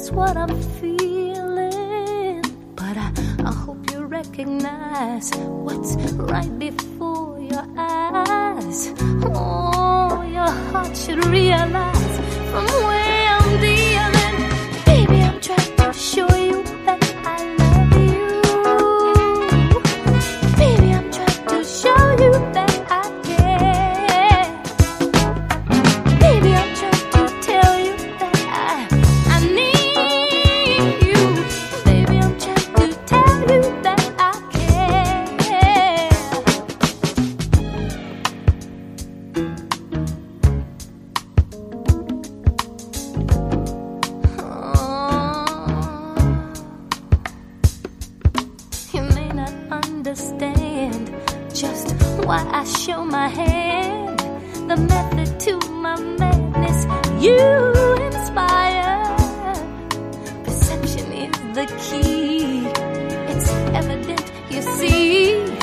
is what I'm feeling. But I hope you recognize what's right before your eyes. Oh, your heart should realize from where I'm dealing. Baby, I'm trying to show you that I love you. Baby, I'm trying to show you that I care. Baby, I'm trying to tell you that I need you. Baby, I'm trying to tell you that I care. You may not understand just why I show my hand, the method to my madness you inspire. Perception is the key. It's evident, you see.